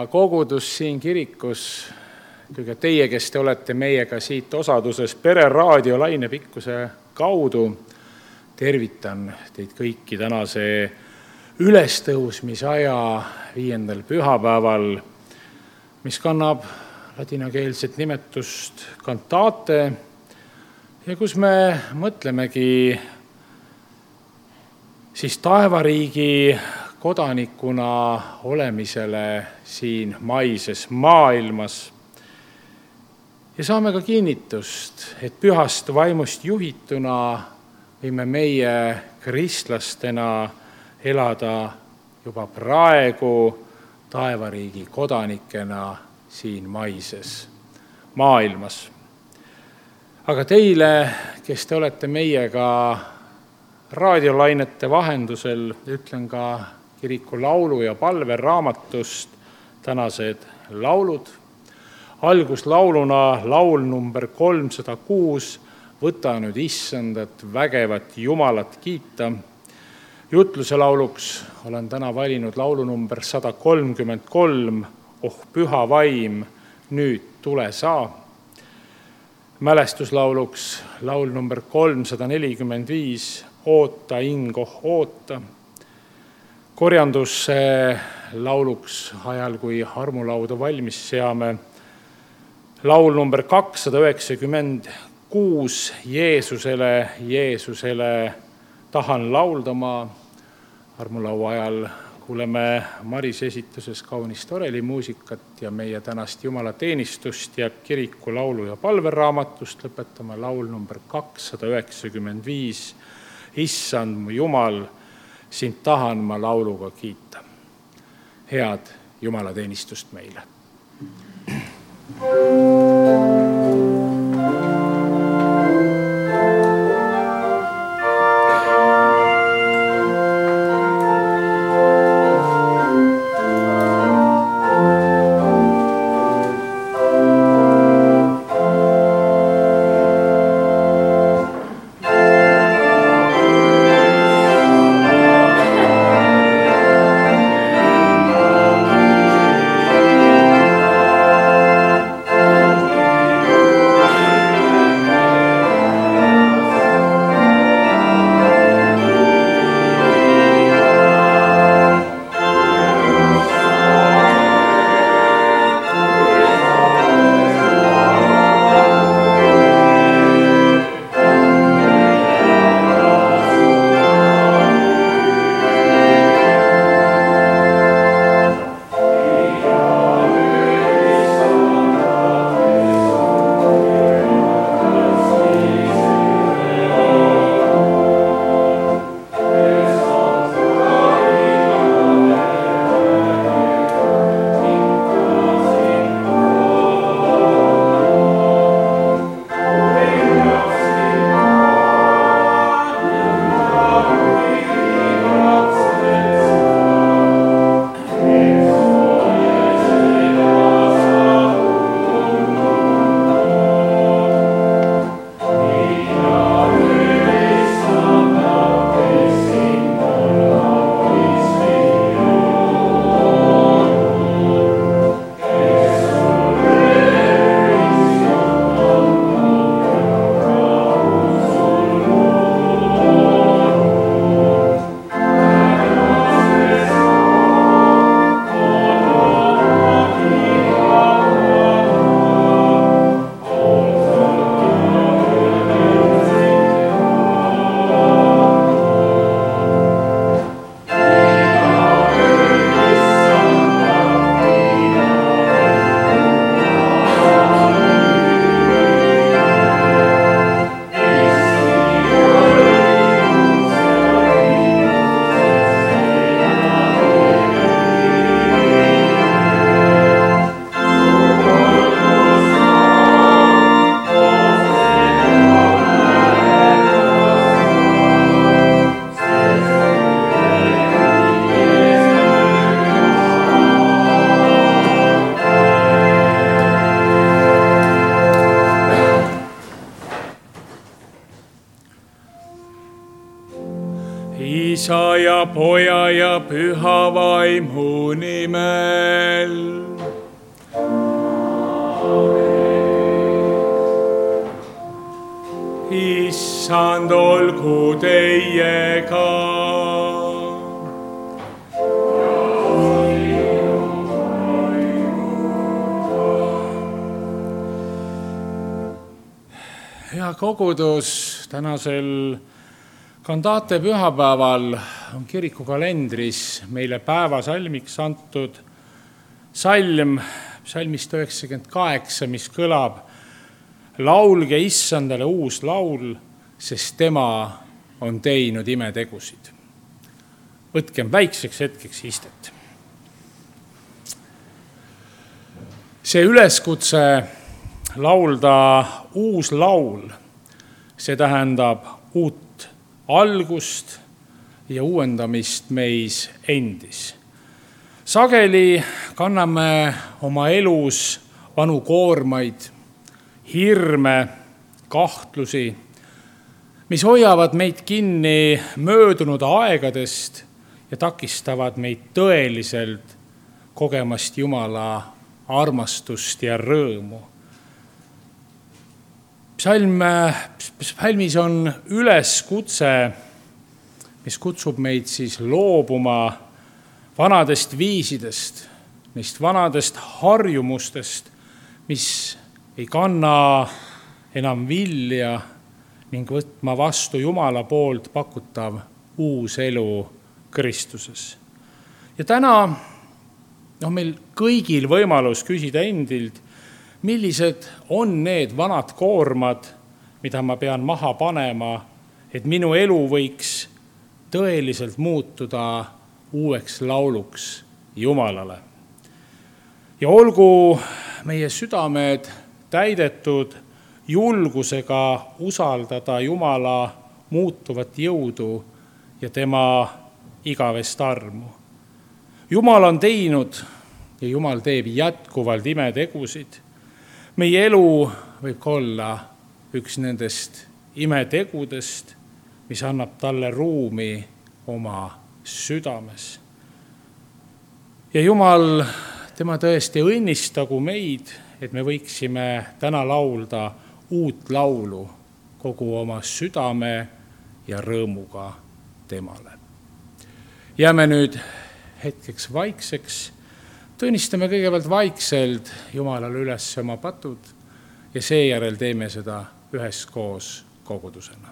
kogudus siin kirikus, kui ka teie, kes te olete meiega siit osaduses Pereraadio lainepikkuse kaudu, tervitan teid kõiki tänase ülestõusmisaja 5. pühapäeval, mis kannab ladinakeelset nimetust Cantate ja kus me mõtlemegi siis taevariigi kodanikuna olemisele siin maises maailmas. Ja saame ka kinnitust, et pühast vaimust juhituna võime meie kristlastena elada juba praegu taevariigi kodanikena siin maises maailmas. Aga teile, kes te olete meiega raadiolainete vahendusel, ütlen ka kiriku laulu- ja palveraamatust tänased laulud. Alguslauluna laul number 306, Võta nüüd issandat vägevat Jumalat kiita. Jutluse lauluks olen täna valinud laulu number 133, Oh püha vaim, nüüd tule saa. Mälestuslauluks laul number 345, Oota ing, oh oota. Korjandusse lauluks ajal, kui armulauda valmis seame, laul number 296, Jeesusele tahan laulda ma. Armulaua ajal kuuleme Maris esituses kaunist orelimuusikat ja meie tänast jumalateenistust jääb kiriku laulu- ja palveraamatust. Lõpetame laul number 295, Issand mu Jumal, sind tahan ma lauluga kiita. Head jumalateenistust meile! Isa ja Poja ja Püha Vaimu nimel. Issand, olgu teiega. Hea kogudus, tänasel Kandate pühapäeval on kiriku kalendris meile päevasalmiks antud salm, salmist 98, mis kõlab: laulge Issandale uus laul, sest tema on teinud imetegusid. Võtkem väikseks hetkeks istet. See üleskutse laulda uus laul, see tähendab uut algust ja uuendamist meis endis. Sageli kanname oma elus vanu koormaid, hirme, kahtlusi, mis hoiavad meid kinni möödunud aegadest ja takistavad meid tõeliselt kogemast Jumala armastust ja rõõmu. Psalmis on üleskutse, mis kutsub meid siis loobuma vanadest viisidest, neist vanadest harjumustest, mis ei kanna enam vilja, ning võtma vastu Jumala poolt pakutav uus elu Kristuses. Ja täna meil kõigil võimalus küsida endilt, millised on need vanad koormad, mida ma pean maha panema, et minu elu võiks tõeliselt muutuda uueks lauluks Jumalale. Ja olgu meie südamed täidetud julgusega usaldada Jumala muutuvat jõudu ja tema igavest armu. Jumal on teinud ja Jumal teeb jätkuvalt imetegusid. Meie elu võib olla üks nendest imetegudest, mis annab talle ruumi oma südames. Ja Jumal, tema tõesti õnnistagu meid, et me võiksime täna laulda uut laulu kogu oma südame ja rõõmuga temale. Jääme nüüd hetkeks vaikseks, tunnistame kõigepealt vaikselt Jumalale üles oma patud ja seejärel teeme seda üheskoos kogudusena.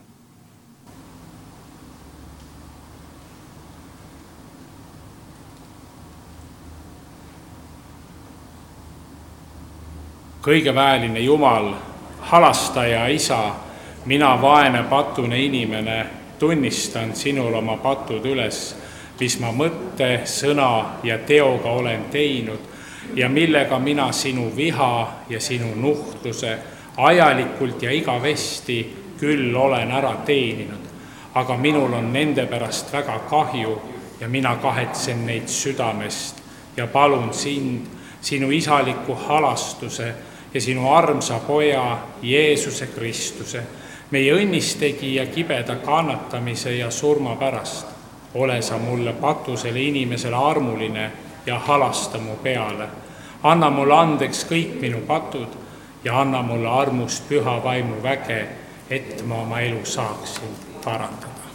Kõigeväeline Jumal, halastaja Isa, mina vaene patune inimene, tunnistan sinul oma patud üles, mis ma mõtte, sõna ja teoga olen teinud ja millega mina sinu viha ja sinu nuhtluse ajalikult ja igavesti küll olen ära teeninud, aga minul on nende pärast väga kahju ja mina kahetsen neid südamest ja palun sind, sinu isaliku halastuse ja sinu armsa poja Jeesuse Kristuse, meie õnnistegi ja kibeda kannatamise ja surma pärast. Ole sa mulle patusele inimesele armuline ja halasta mu peale. Anna mulle andeks kõik minu patud ja anna mulle armust püha vaimu väge, et ma oma elu saaksin parandada.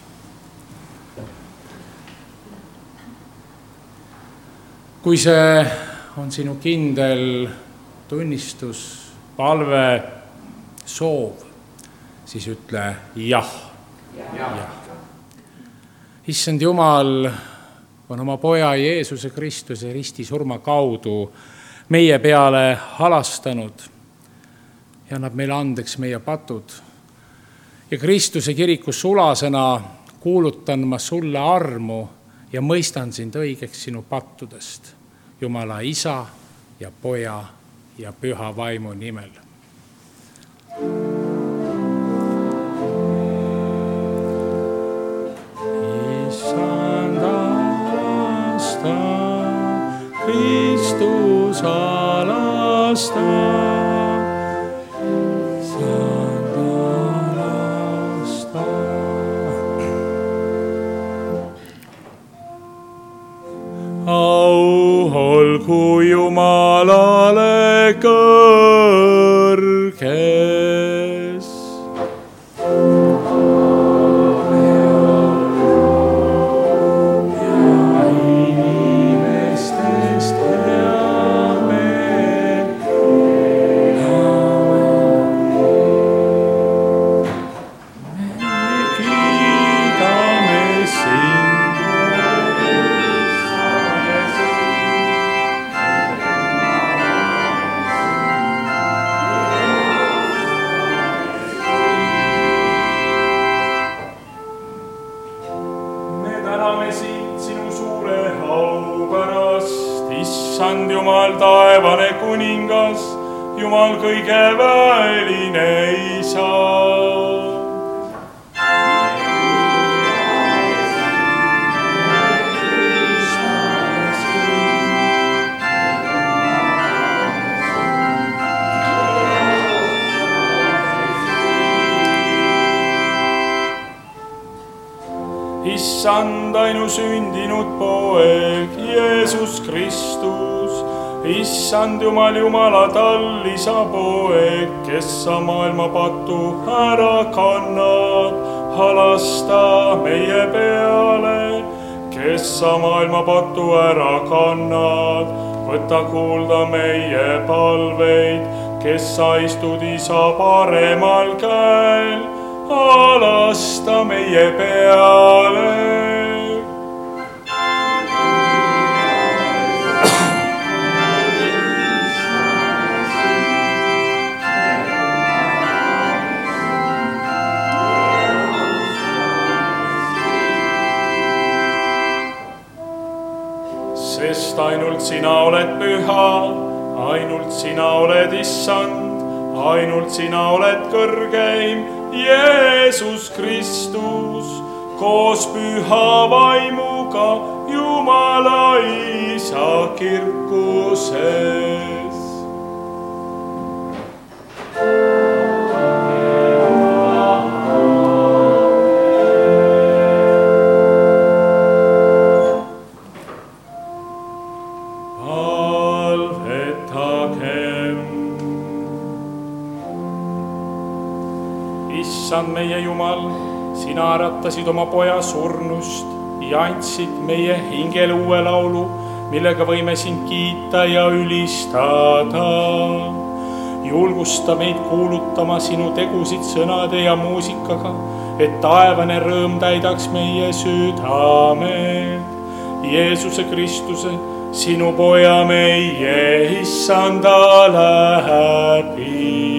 Kui see on sinu kindel tunnistus, palve, soov, siis ütle jah. Issand Jumal on oma poja Jeesuse Kristuse ristisurma kaudu meie peale halastanud ja annab meile andeks meie patud. Ja Kristuse kiriku sulasena kuulutan ma sulle armu ja mõistan sind õigeks sinu pattudest, Jumala Isa ja Poja ja Püha Vaimu nimel. Issand alasta, Kristus alasta, Issand alasta. Au olgu Jumalale kõigile. taevane kuningas, Jumal kõige väeline Isa. Issand ainusündinud poeg, Jeesus Kristus, Issand Jumal, Jumala tallisa poeg, kes sa maailma patu ära kannad, halasta meie peale, kes sa maailma patu ära kannad, võta kuulda meie palveid, kes sa istud Isa paremal käel, halasta meie peale. Sest ainult sina oled püha, ainult sina oled Issand, ainult sina oled kõrgeim, Jeesus Kristus, koos püha vaimuga Jumala Isa kirkuses. Issand meie Jumal, sina äratasid oma poja surnust ja andsid meie hingele uue laulu, millega võime sind kiita ja ülistada. Julgusta meid kuulutama sinu tegusid sõnade ja muusikaga, et taevane rõõm täidaks meie südamed. Jeesuse Kristuse, sinu poja meie Issanda läbi.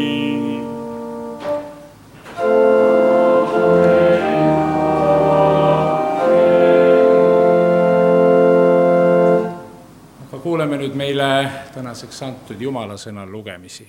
Kuuleme nüüd meile tänaseks antud Jumala sõna lugemisi.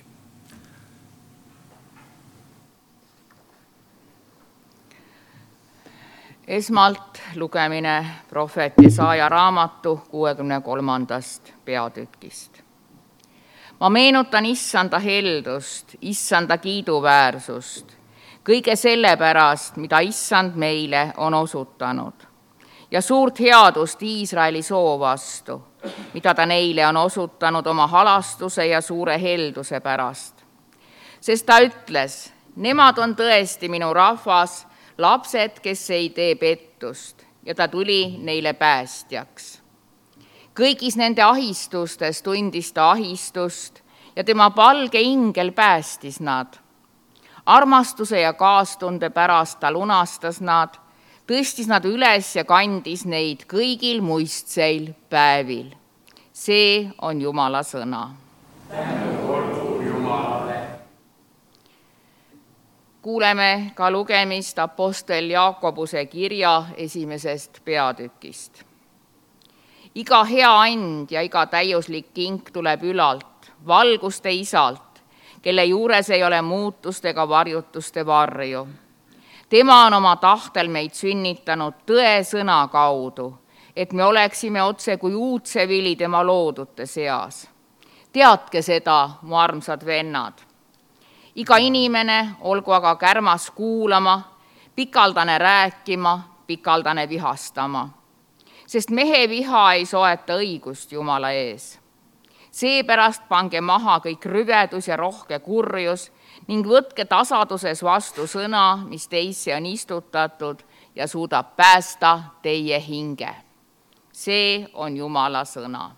Esmalt lugemine prohvet Jesaja raamatu 63. peatükist. Ma meenutan Issanda heldust, Issanda kiiduväärsust, kõige selle pärast, mida Issand meile on osutanud, ja suurt headust Iisraeli soo vastu, mida ta neile on osutanud oma halastuse ja suure helduse pärast. Sest ta ütles, nemad on tõesti minu rahvas, lapsed, kes ei tee pettust, ja ta tuli neile päästjaks. Kõigis nende ahistustes tundis ta ahistust ja tema palge ingel päästis nad. Armastuse ja kaastunde pärast ta lunastas nad, tõstis nad üles ja kandis neid kõigil muistseil päevil. See on Jumala sõna. Tänu olgu Jumalale. Kuuleme ka lugemist apostel Jaakobuse kirja 1. peatükist. Iga hea and ja iga täiuslik kink tuleb ülalt, valguste Isalt, kelle juures ei ole muutust ega varjutuste varju. Tema on oma tahtel meid sünnitanud tõe sõna kaudu, et me oleksime otse kui uudse vili tema loodute seas. Teadke seda, mu armsad vennad. Iga inimene olgu aga kärmas kuulama, pikaldane rääkima, pikaldane vihastama. Sest mehe viha ei soeta õigust Jumala ees. Seepärast pange maha kõik rüvedus ja rohke kurjus ning võtke tasaduses vastu sõna, mis teisse on istutatud ja suudab päästa teie hinge. See on Jumala sõna.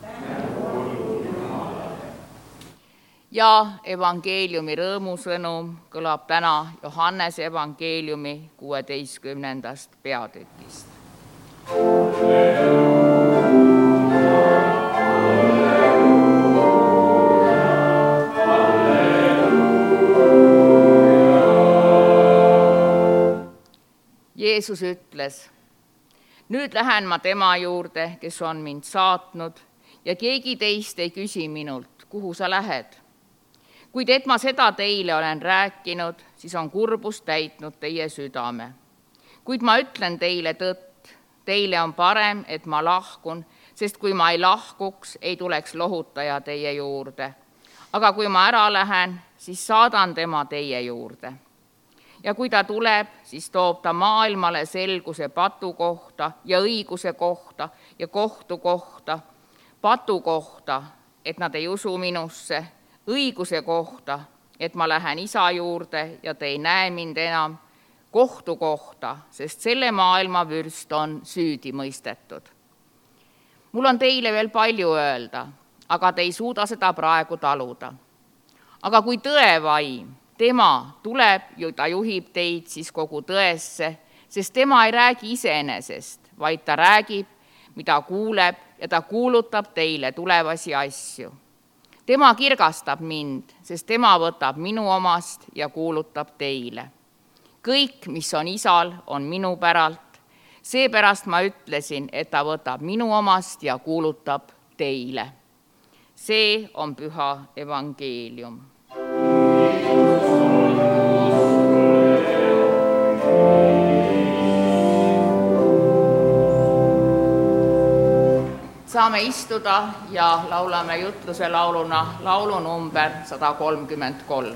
Ja evangeeliumi rõõmusõnum kõlab täna Johannese evangeeliumi 16. peatükist. Jeesus ütles, nüüd lähen ma tema juurde, kes on mind saatnud, ja keegi teist ei küsi minult, kuhu sa lähed. Kuid et ma seda teile olen rääkinud, siis on kurbus täitnud teie südame. Kuid ma ütlen teile tõtt, teile on parem, et ma lahkun, sest kui ma ei lahkuks, ei tuleks lohutaja teie juurde. Aga kui ma ära lähen, siis saadan tema teie juurde. Ja kui ta tuleb, siis toob ta maailmale selguse patu kohta ja õiguse kohta ja kohtu kohta. Patu kohta, et nad ei usu minusse, õiguse kohta, et ma lähen isa juurde ja te ei näe mind enam, kohtu kohta, sest selle maailma vürst on süüdi mõistetud. Mul on teile veel palju öelda, aga te ei suuda seda praegu taluda. Aga kui tõevaim, tema tuleb ja ta juhib teid siis kogu tõesse, sest tema ei räägi iseenesest, vaid ta räägib, mida kuuleb ja ta kuulutab teile tulevasi asju. Tema kirgastab mind, sest tema võtab minu omast ja kuulutab teile. Kõik, mis on isal, on minu päralt. Seepärast ma ütlesin, et ta võtab minu omast ja kuulutab teile. See on püha evangeelium. Saame istuda ja laulame jutluse lauluna laulu number 133.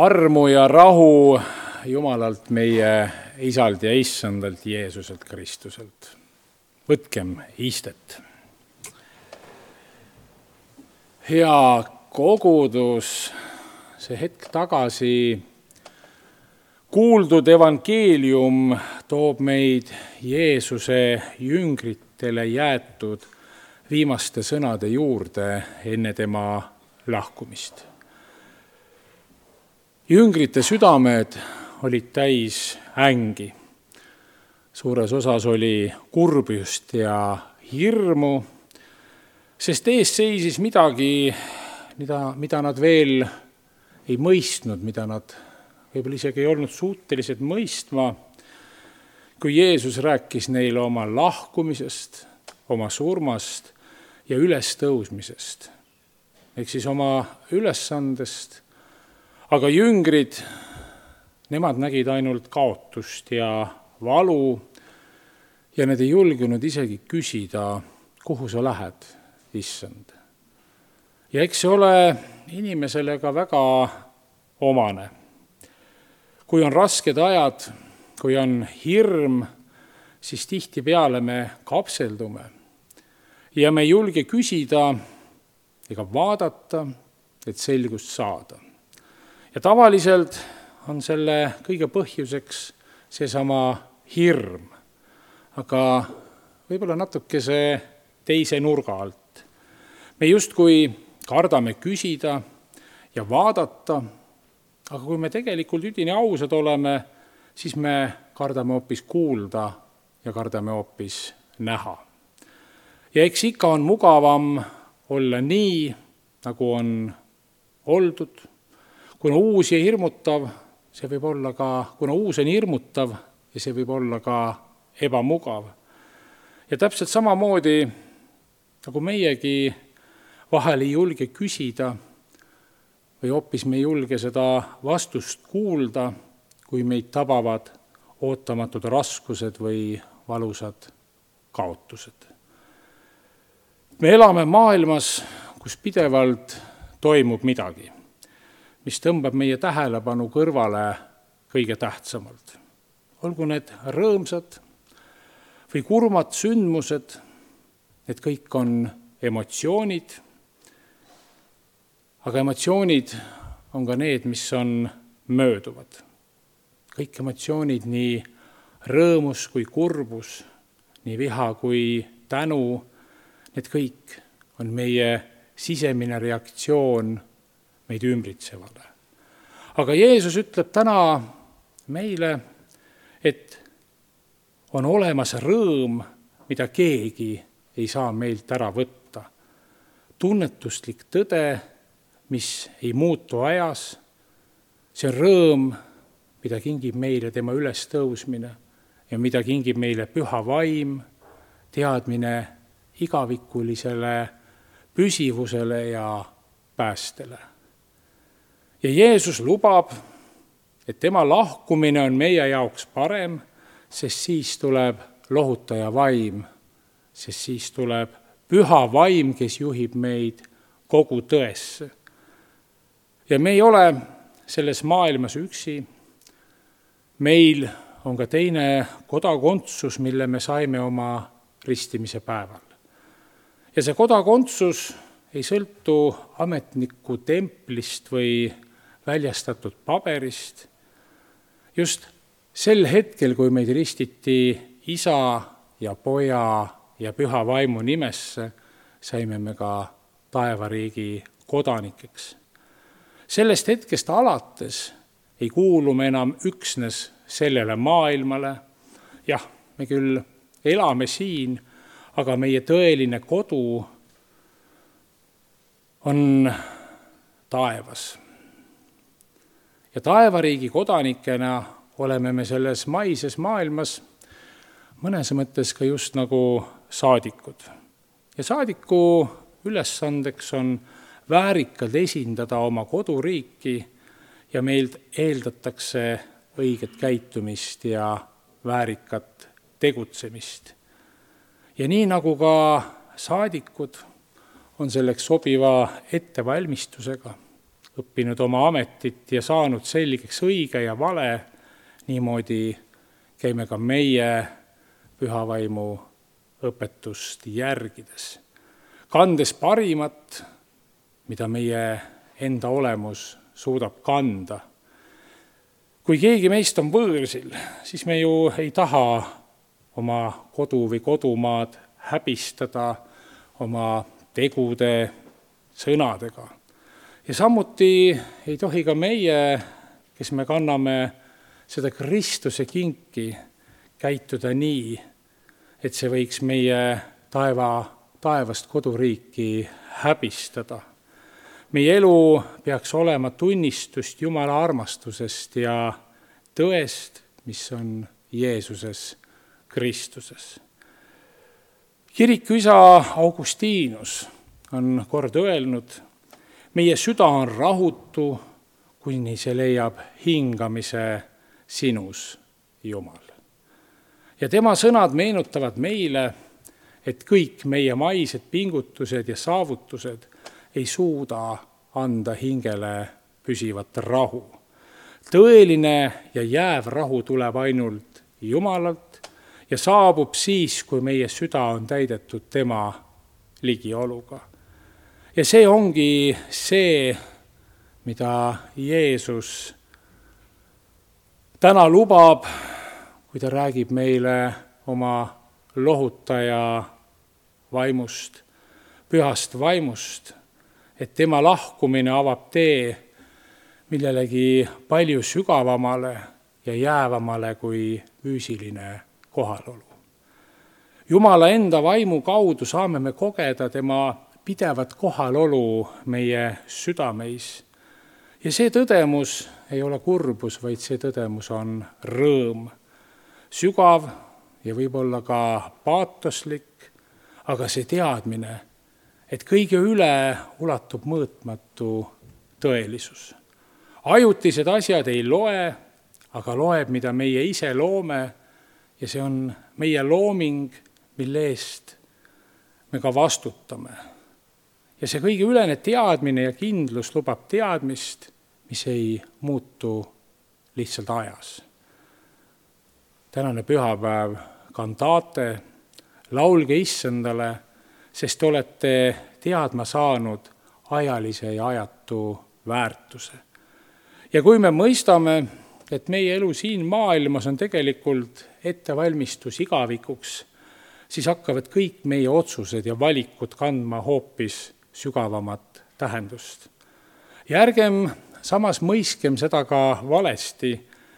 armu ja rahu Jumalalt, meie Isalt ja Issandalt Jeesuselt Kristuselt. Võtkem istet. Hea kogudus, see hetk tagasi kuuldud evangeelium toob meid Jeesuse jüngritele jäetud viimaste sõnade juurde enne tema lahkumist. Jüngrite südamed olid täis ängi. Suures osas oli kurbjust ja hirmu, sest ees seisis midagi, mida nad veel ei mõistnud, mida nad võib-olla isegi ei olnud suutelised mõistma, kui Jeesus rääkis neile oma lahkumisest, oma surmast ja ülestõusmisest. Ehk siis oma ülesandest. Aga jüngrid, nemad nägid ainult kaotust ja valu ja need ei julgenud isegi küsida, kuhu sa lähed, Issand. Ja eks see ole inimesele ka väga omane. Kui on rasked ajad, kui on hirm, siis tihtipeale me kapseldume ja me ei julge küsida ega vaadata, et selgust saada. Ja tavaliselt on selle kõige põhjuseks seesama hirm, aga võib-olla natukese teise nurga alt. Me justkui kardame küsida ja vaadata, aga kui me tegelikult üdini ausad oleme, siis me kardame hoopis kuulda ja kardame hoopis näha. Ja eks ikka on mugavam olla nii, nagu on oldud. Kuna uus ja hirmutav, see võib olla ka, kuna uus on hirmutav ja see võib olla ka ebamugav. Ja täpselt samamoodi, nagu meiegi vahel ei julge küsida või hoopis me ei julge seda vastust kuulda, kui meid tabavad ootamatud raskused või valusad kaotused. Me elame maailmas, kus pidevalt toimub midagi, mis tõmbab meie tähelepanu kõrvale kõige tähtsamalt. Olgu need rõõmsad või kurmad sündmused, need kõik on emotsioonid, aga emotsioonid on ka need, mis on mööduvad. Kõik emotsioonid, nii rõõmus kui kurbus, nii viha kui tänu, need kõik on meie sisemine reaktsioon meid ümbritsevale. Aga Jeesus ütleb täna meile, et on olemas rõõm, mida keegi ei saa meilt ära võtta. Tunnetuslik tõde, mis ei muutu ajas, see rõõm, mida kingib meile tema ülestõusmine ja mida kingib meile püha vaim, teadmine igavikulisele püsivusele ja päästele. Ja Jeesus lubab, et tema lahkumine on meie jaoks parem, sest siis tuleb lohutaja vaim, sest siis tuleb püha vaim, kes juhib meid kogu tõesse. Ja me ei ole selles maailmas üksi. Meil on ka teine kodakondsus, mille me saime oma ristimise päeval. Ja see kodakondsus ei sõltu ametniku templist või väljastatud paberist. Just sel hetkel, kui meid ristiti Isa ja Poja ja Püha Vaimu nimesse, saime me ka taevariigi kodanikeks. Sellest hetkest alates ei kuulu me enam üksnes sellele maailmale. Jah, me küll elame siin, aga meie tõeline kodu on taevas. Ja taevariigi kodanikena oleme me selles maises maailmas mõnes mõttes ka just nagu saadikud. Ja saadiku ülesandeks on väärikalt esindada oma koduriiki ja meilt eeldatakse õiget käitumist ja väärikat tegutsemist. Ja nii nagu ka saadikud on selleks sobiva ettevalmistusega, õppinud oma ametit ja saanud selgeks õige ja vale, niimoodi käime ka meie püha vaimu õpetust järgides, kandes parimat, mida meie enda olemus suudab kanda. Kui keegi meist on võõrsil, siis me ju ei taha oma kodu või kodumaad häbistada oma tegude, sõnadega. Ja samuti ei tohi ka meie, kes me kanname seda Kristuse kinki, käituda nii, et see võiks meie taevast koduriiki häbistada. Meie elu peaks olema tunnistust Jumala armastusest ja tõest, mis on Jeesuses Kristuses. Kiriku isa Augustinus on kord öelnud, meie süda on rahutu, kuni see leiab hingamise sinus, Jumal. Ja tema sõnad meenutavad meile, et kõik meie maised pingutused ja saavutused ei suuda anda hingele püsivat rahu. Tõeline ja jääv rahu tuleb ainult Jumalalt ja saabub siis, kui meie süda on täidetud tema ligioluga. Ja see ongi see, mida Jeesus täna lubab, kui ta räägib meile oma lohutaja vaimust, pühast vaimust, et tema lahkumine avab tee millelegi palju sügavamale ja jäävamale kui füüsiline kohalolu. Jumala enda vaimu kaudu saame me kogeda tema pidevat kohalolu meie südameis. Ja see tõdemus ei ole kurbus, vaid see tõdemus on rõõm. Sügav ja võib-olla ka paatoslik, aga see teadmine, et kõige üle ulatub mõõtmatu tõelisus. Ajutised asjad ei loe, aga loeb, mida meie ise loome, ja see on meie looming, mille eest me ka vastutame. Ja see kõige ülene teadmine ja kindlus lubab teadmist, mis ei muutu lihtsalt ajas. Tänane pühapäev, kantaate, laulge Issandale, sest olete teadma saanud ajalise ja ajatu väärtuse. Ja kui me mõistame, et meie elu siin maailmas on tegelikult ettevalmistus igavikuks, siis hakkavad kõik meie otsused ja valikud kandma hoopis sügavamat tähendust. Ja ärgem samas mõistkem seda ka valesti.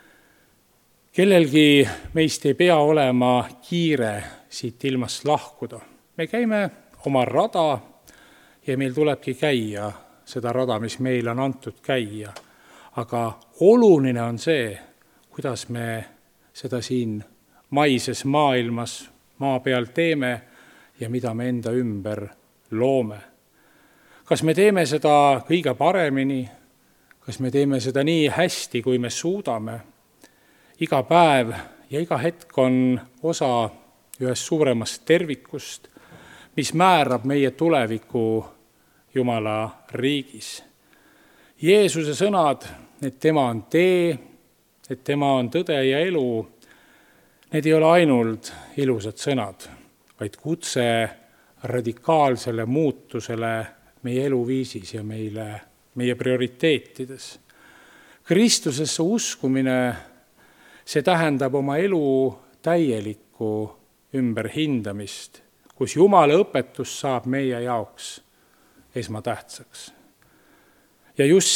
Kellelgi meist ei pea olema kiire siit ilmast lahkuda. Me käime oma rada ja meil tulebki käia seda rada, mis meil on antud käia. Aga oluline on see, kuidas me seda siin maises maailmas maa peal teeme ja mida me enda ümber loome. Kas me teeme seda kõige paremini? Kas me teeme seda nii hästi, kui me suudame? Iga päev ja iga hetk on osa ühest suuremast tervikust, mis määrab meie tuleviku Jumala riigis. Jeesuse sõnad, et tema on tee, et tema on tõde ja elu, need ei ole ainult ilusad sõnad, vaid kutse radikaalsele muutusele meie eluviisis ja meie prioriteetides. Kristusesse uskumine, see tähendab oma elu täielikku ümberhindamist, kus Jumala õpetus saab meie jaoks esmatähtsaks. Ja just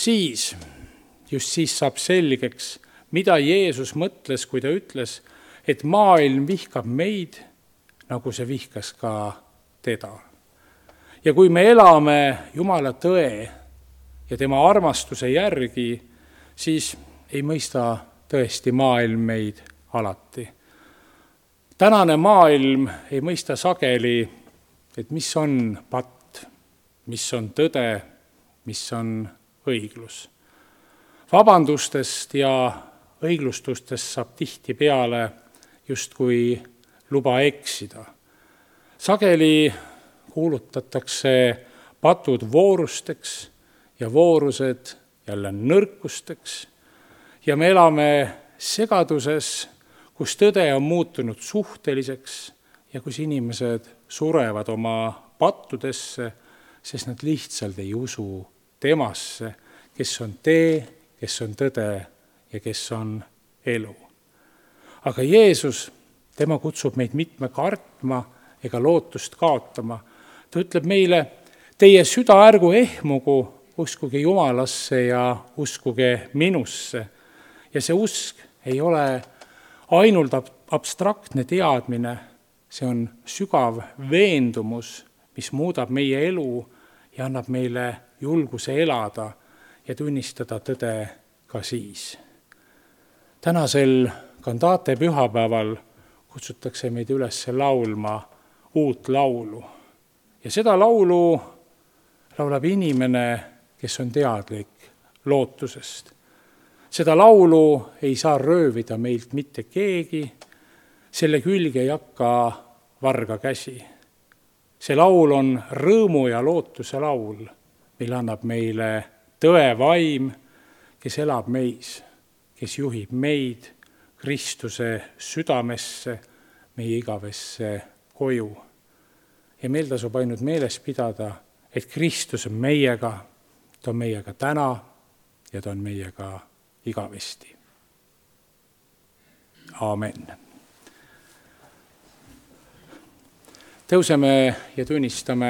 siis saab selgeks, mida Jeesus mõtles, kui ta ütles, et maailm vihkab meid, nagu see vihkas ka teda. Ja kui me elame Jumala tõe ja tema armastuse järgi, siis ei mõista tõesti maailm meid alati. Tänane maailm ei mõista sageli, et mis on patt, mis on tõde, mis on õiglus. Vabandustest ja õiglustustest saab tihtipeale justkui luba eksida. Sageli kuulutatakse patud voorusteks ja voorused jälle nõrkusteks ja me elame segaduses, kus tõde on muutunud suhteliseks ja kus inimesed surevad oma pattudesse, sest nad lihtsalt ei usu temasse, kes on tee, kes on tõde ja kes on elu. Aga Jeesus, tema kutsub meid mitme kartma ega lootust kaotama. Ta ütleb meile, teie süda ärgu ehmugu, uskuge Jumalasse ja uskuge minusse. Ja see usk ei ole ainult abstraktne teadmine, see on sügav veendumus, mis muudab meie elu ja annab meile julguse elada ja tunnistada tõde ka siis. Tänasel kantaate pühapäeval kutsutakse meid üles laulma uut laulu. Ja seda laulu laulab inimene, kes on teadlik lootusest. Seda laulu ei saa röövida meilt mitte keegi, selle külge ei hakka varga käsi. See laul on rõõmu ja lootuse laul, mille annab meile tõe vaim, kes elab meis, kes juhib meid Kristuse südamesse, meie igavesse koju. Ja meil tasub ainult meeles pidada, et Kristus on meiega, ta on meiega täna ja ta on meiega igavesti. Aamen. Tõuseme ja tunnistame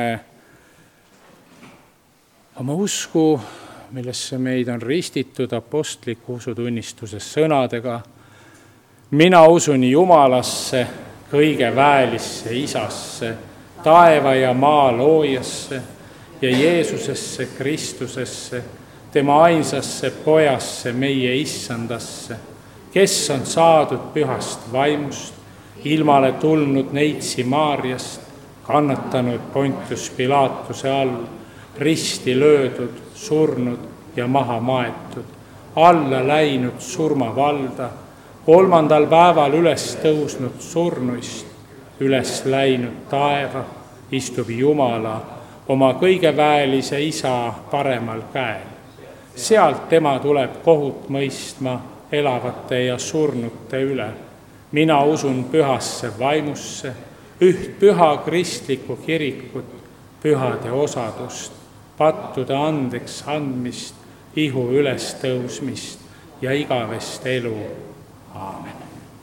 oma usku, millesse meid on ristitud apostliku usutunnistuse sõnadega. Mina usun Jumalasse, kõige väelisse Isasse, taeva ja maa loojasse ja Jeesusesse Kristusesse, tema ainsasse pojasse, meie issandasse, kes on saadud pühast vaimust, ilmale tulnud neitsi Maarjast, kannatanud Pontius Pilatuse all, risti löödud, surnud ja maha maetud, alla läinud surmavalda, 3. päeval üles tõusnud surnuist, üles läinud taeva, istub Jumala oma kõige väelise Isa paremal käel. Sealt tema tuleb kohut mõistma elavate ja surnute üle. Mina usun pühasse vaimusse, üht püha kristlikku kirikut, pühade osadust, pattude andeks andmist, ihu üles tõusmist ja igavest elu. Aamen.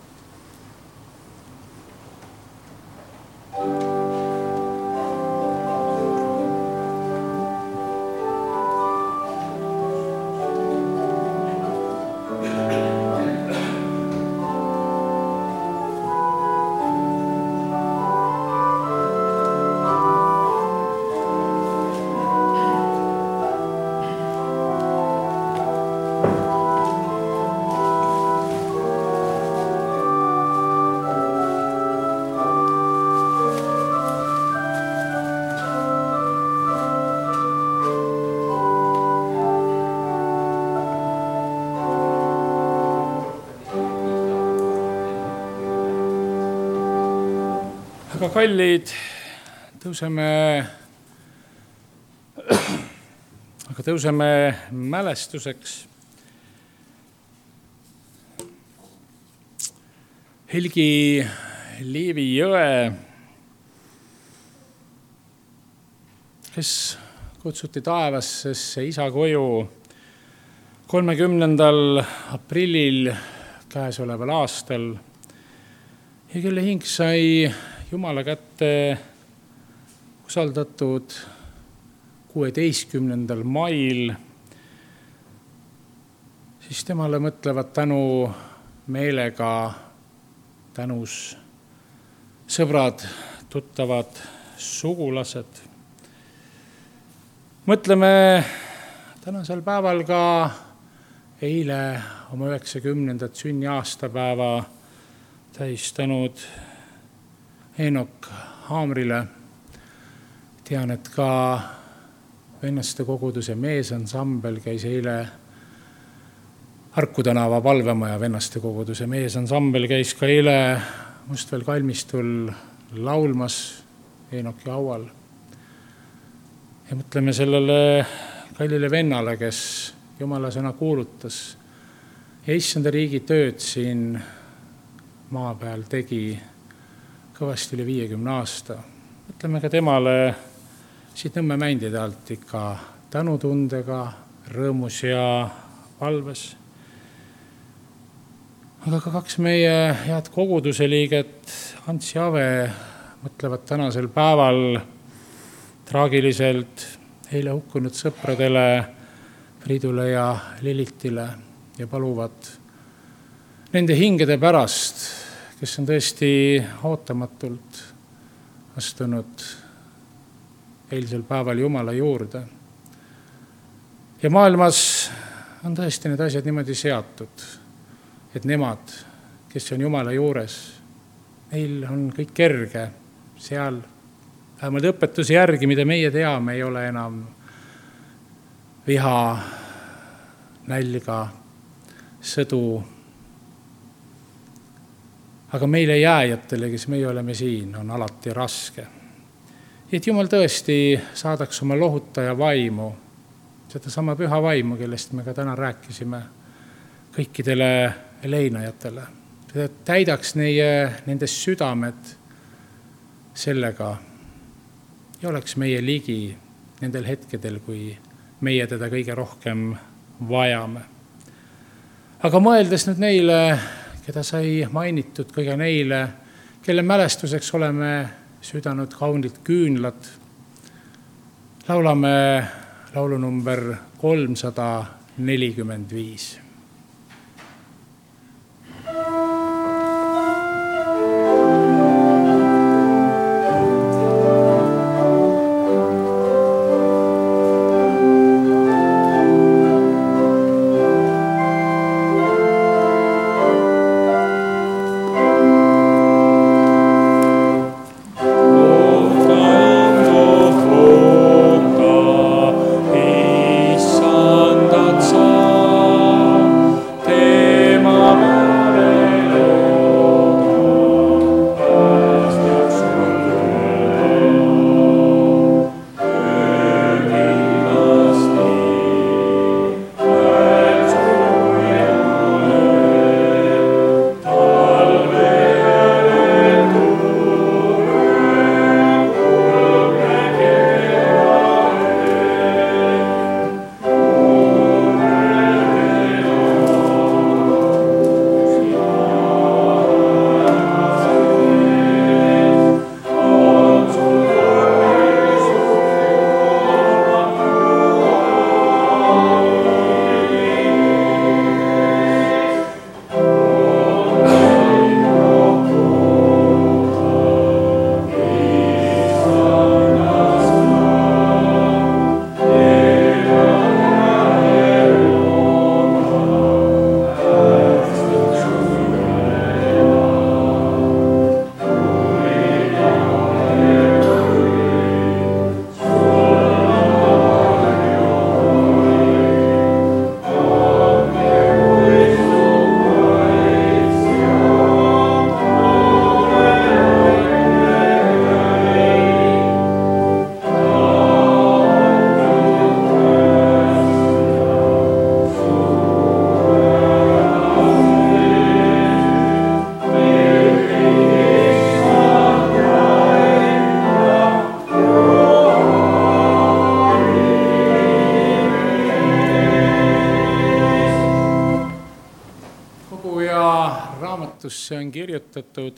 Aga kallid, tõuseme mälestuseks Helgi Liivi Jõe, kes kutsuti taevassesse isa koju 30. aprillil käesoleval aastal ja kelle hing sai Jumala kätte usaldatud 16. mail, siis temale mõtlevad tänu meelega tänus sõbrad, tuttavad, sugulased. Mõtleme tänasel päeval ka eile oma 90. sünniaastapäeva tähistanud Eenok Haamrile. Tean, et ka vennaste koguduse meesansambel käis eile Harku tänava palvemaja vennaste koguduse meesansambel käis ka eile Mustvel kalmistul laulmas Eenoki haual. Ja mõtleme sellele kallile vennale, kes Jumala sõna kuulutas ja issanda riigi tööd siin maa peal tegi kõvasti üle 50 aasta. Mõtleme ka temale siit Nõmme mändide alt ikka tänutundega, rõõmus ja valves. Aga ka 2 meie head koguduse liiget, Ants ja Ave, mõtlevad tänasel päeval traagiliselt eile hukkunud sõpradele Priidule ja Lilitile ja paluvad nende hingede pärast, kes on tõesti ootamatult astunud eilsel päeval Jumala juurde. Ja maailmas on tõesti need asjad niimoodi seatud, et nemad, kes on Jumala juures, neil on kõik kerge seal. Vähemalt õpetuse järgi, mida meie teame, ei ole enam viha, nälga, sõdu. Aga meile jääjatele, kes meie oleme siin, on alati raske. Et Jumal tõesti saadaks oma lohutaja vaimu, seda sama püha vaimu, kellest me ka täna rääkisime, kõikidele leinajatele. Täidaks nende südamed sellega ja oleks meie ligi nendel hetkedel, kui meie teda kõige rohkem vajame. Aga mõeldes nüüd neile, keda sai mainitud, kõige neile, kelle mälestuseks oleme südanud kaunilt küünlad, laulame laulu number 345. raamatusse on kirjutatud,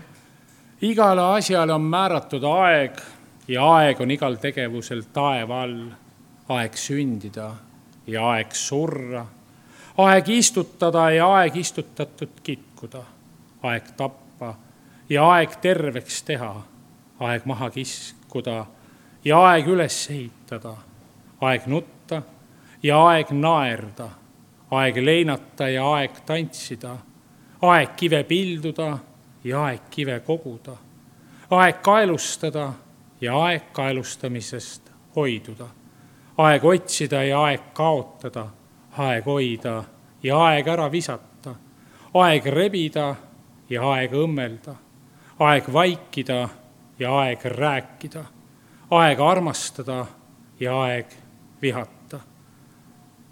igale asjale on määratud aeg ja aeg on igal tegevusel taeva all. Aeg sündida ja aeg surra, aeg istutada ja aeg istutatud kitkuda, aeg tappa ja aeg terveks teha, aeg maha kiskuda ja aeg üles ehitada, aeg nutta ja aeg naerda, aeg leinata ja aeg tantsida, aeg kive pilduda ja aeg kive koguda, aeg kaelustada ja aeg kaelustamisest hoiduda, aeg otsida ja aeg kaotada, aeg hoida ja aeg ära visata, aeg rebida ja aeg õmmelda, aeg vaikida ja aeg rääkida, aeg armastada ja aeg vihata,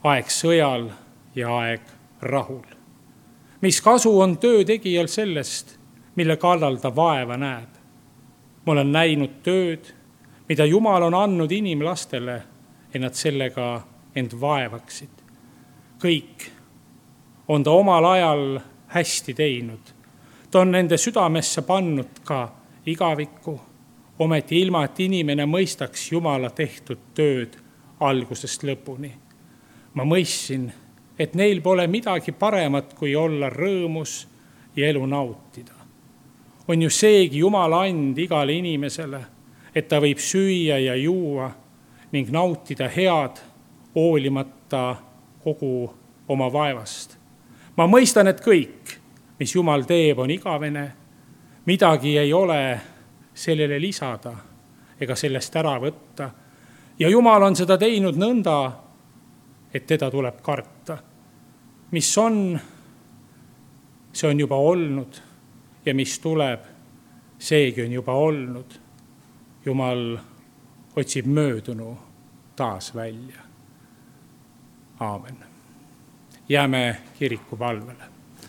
aeg sõjal ja aeg rahul. Mis kasu on töötegijal sellest, mille kallal ta vaeva näeb? Ma olen näinud tööd, mida Jumal on andnud inimlastele, et nad sellega end vaevaksid. Kõik on ta omal ajal hästi teinud. Ta on nende südamesse pannud ka igavikku, ometi ilma, et inimene mõistaks Jumala tehtud tööd algusest lõpuni. Ma mõistsin, et neil pole midagi paremat, kui olla rõõmus ja elu nautida. On ju seegi Jumala and igale inimesele, et ta võib süüa ja juua ning nautida head, hoolimata kogu oma vaevast. Ma mõistan, et kõik, mis Jumal teeb, on igavene. Midagi ei ole sellele lisada ega sellest ära võtta. Ja Jumal on seda teinud nõnda, et teda tuleb karta. Mis on, see on juba olnud ja mis tuleb, seegi on juba olnud. Jumal otsib möödunu taas välja. Aamen. Jääme kiriku palvele.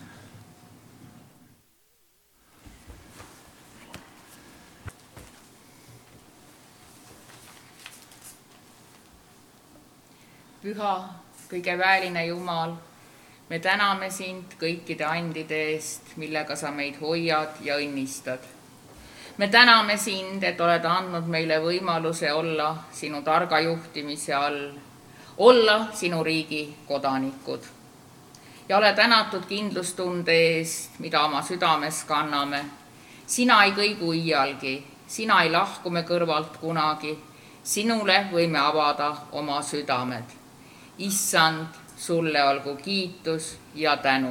Püha, kõige vääline Jumal, me täname sind kõikide andide eest, millega sa meid hoiad ja õnnistad. Me täname sind, et oled andnud meile võimaluse olla sinu targa juhtimise all, olla sinu riigi kodanikud. Ja ole tänatud kindlustunde eest, mida oma südames kanname. Sina ei kõigu iialgi, sina ei lahku me kõrvalt kunagi, sinule võime avada oma südamed. Issand, sulle olgu kiitus ja tänu.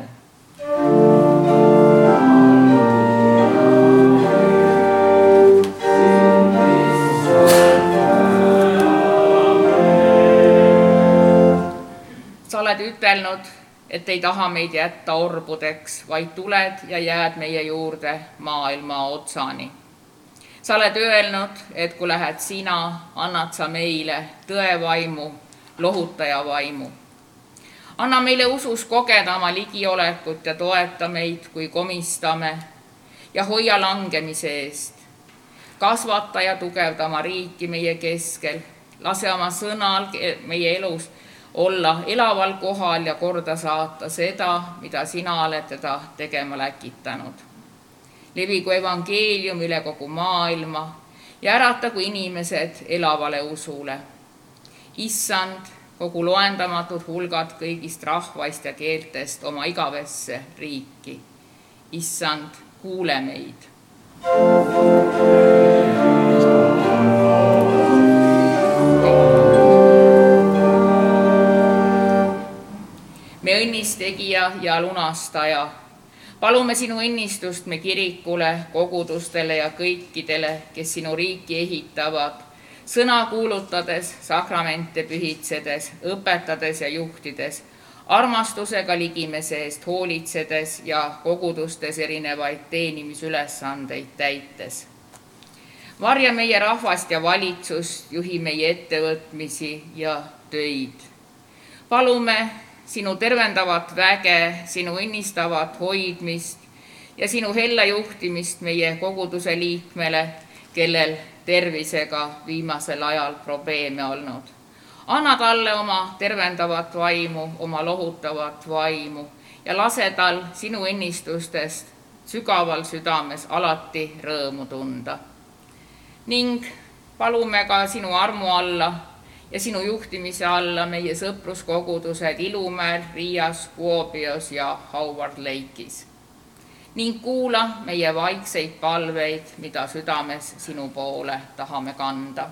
Sa oled ütelnud, et ei taha meid jätta orbudeks, vaid tuled ja jääd meie juurde maailma otsani. Sa oled öelnud, et kui lähed sina, annad sa meile tõevaimu, lohutaja vaimu. Anna meile usus kogeda oma ligiolekut ja toeta meid, kui komistame ja hoia langemise eest. Kasvata ja tugevda oma riiki meie keskel. Lase oma sõnal meie elus olla elaval kohal ja korda saata seda, mida sina oled teda tegema läkitanud. Levigu evangeelium üle kogu maailma ja äratagu inimesed elavale usule. Issand, kogu loendamatud hulgad kõigist rahvaist ja keeltest oma igavesse riiki. Issand, kuule meid. Me õnnistegija ja lunastaja, palume sinu õnnistust me kirikule, kogudustele ja kõikidele, kes sinu riiki ehitavad, sõna kuulutades, sakramente pühitsedes, õpetades ja juhtides, armastusega ligimese eest hoolitsedes ja kogudustes erinevaid teenimisülesandeid täites. Varja meie rahvast ja valitsust, juhi meie ettevõtmisi ja töid. Palume sinu tervendavat väge, sinu õnnistavat hoidmist ja sinu hella juhtimist meie koguduse liikmele, kellel tervisega viimasel ajal probleeme olnud. Anna talle oma tervendavat vaimu, oma lohutavat vaimu ja lase tal sinu õnnistustest sügaval südames alati rõõmu tunda. Ning palume ka sinu armu alla ja sinu juhtimise alla meie sõpruskogudused Ilumäel, Riias, Kuopios ja Howard Lake'is. Ning kuula meie vaikseid palveid, mida südames sinu poole tahame kanda.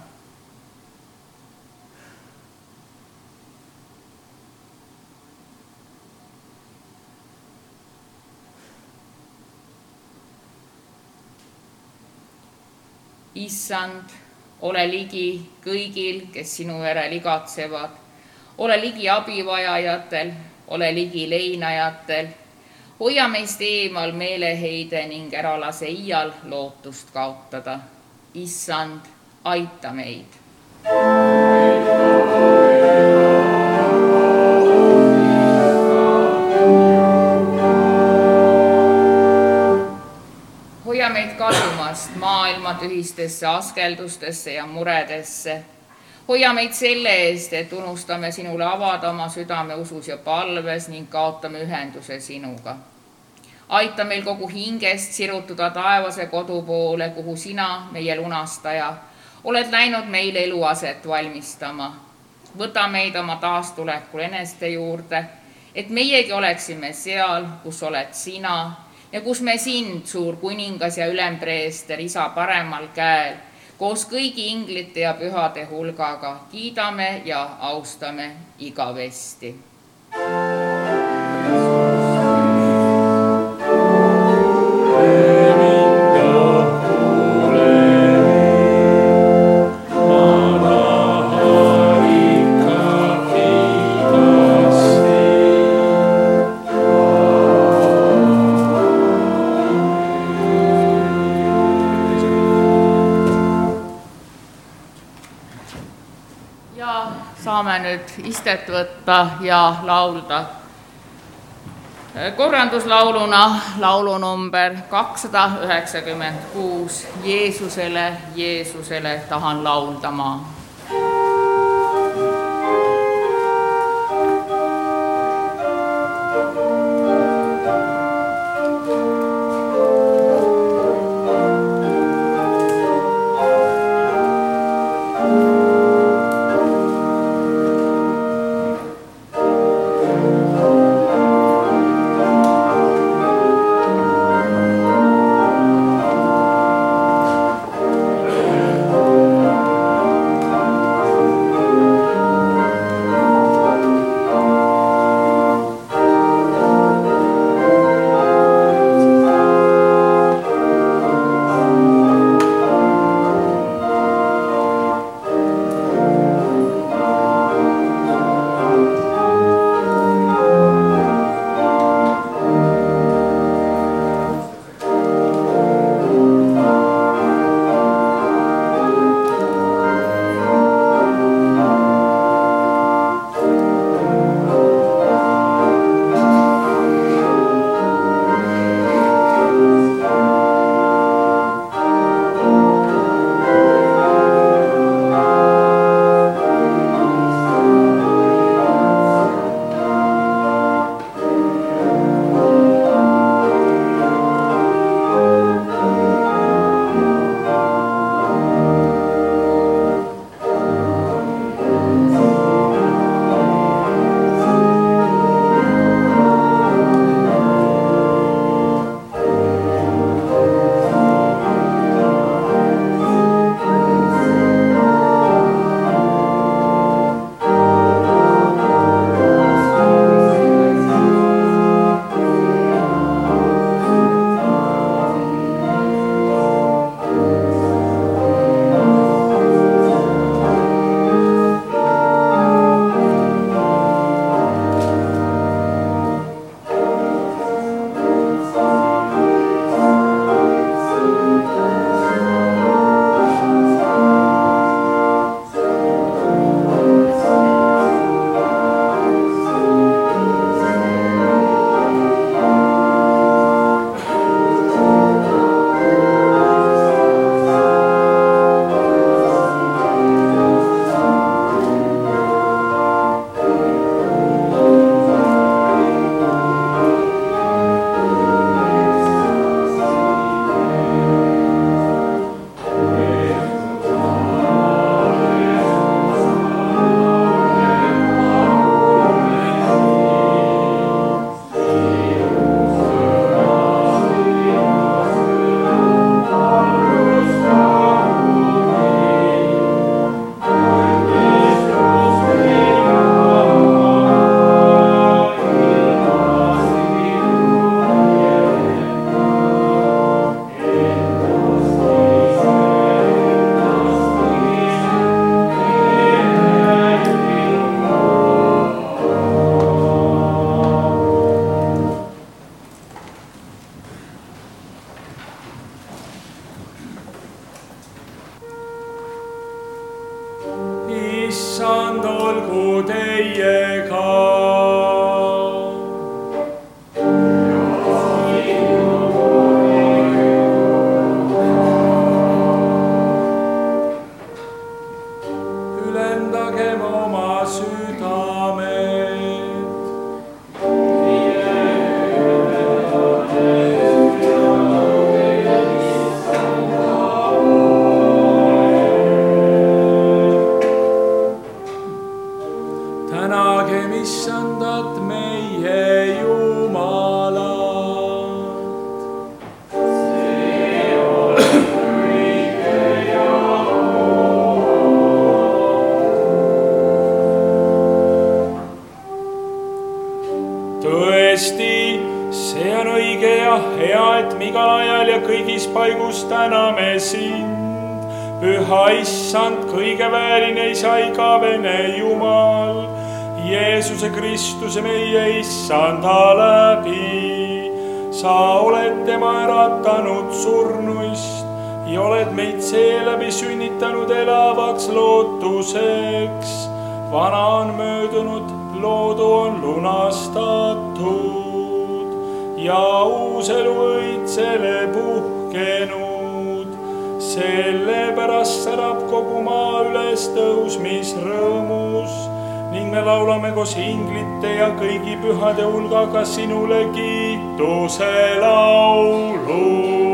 Issand, ole ligi kõigil, kes sinu järel igatsevad. Ole ligi abivajajatel, ole ligi leinajatel. Hoia meist eemal meeleheide ning ära lase iial lootust kaotada. Issand, aita meid. langevast maailma tühistesse askeldustesse ja muredesse. Hoia meid selle eest, et unustame sinule avada oma südame usus ja palves ning kaotame ühenduse sinuga. Aita meil kogu hingest sirutuda taevase kodu poole, kuhu sina, meie lunastaja, oled läinud meile eluaset valmistama. Võta meid oma taastulekul eneste juurde, et meiegi oleksime seal, kus oled sina ja kus me sind, suur kuningas ja ülempreester, isa paremal käel, koos kõigi inglite ja pühade hulgaga kiidame ja austame igavesti. Saame nüüd istet võtta ja laulda korranduslauluna laulu number 296 Jeesusele, Jeesusele tahan laulda ma. issand, olgu teiega. ja kõigis paigus täname sind. Püha Issand, kõige vääriline Isa, igavene Jumal, Jeesuse Kristuse meie Issanda läbi. Sa oled tema äratanud surnuist ja oled meid seeläbi sünnitanud elavaks lootuseks. Vana on möödunud, loodu on lunastatud ja uus elu õitsele puhkenud. Sellepärast särab kogu maa üles tõusmisrõõmus ning me laulame koos inglite ja kõigi pühade hulgaga sinule kiituse laulu.